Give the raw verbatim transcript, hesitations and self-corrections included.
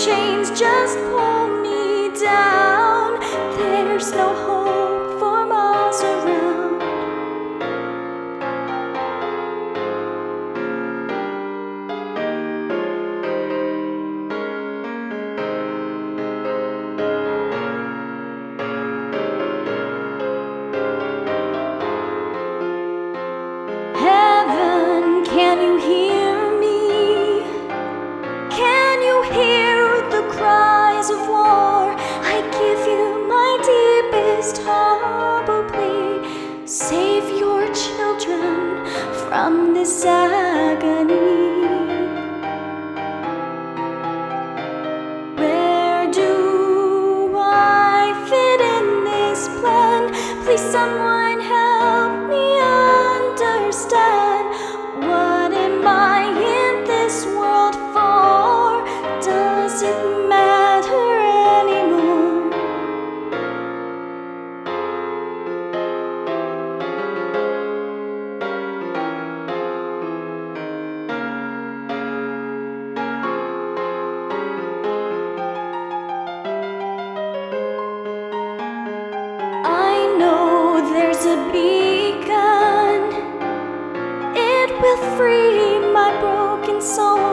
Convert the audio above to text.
chains just pull me down. There's no hope for miles around. Heaven, can you hear me? Can you hear the cries of war? I give you my deepest humble plea. Save your children from this agony. Where do I fit in this plan? Please, someone help me understand. What am I in this world for? Does it matter anymore? I know there's a beacon. It will free my broken soul.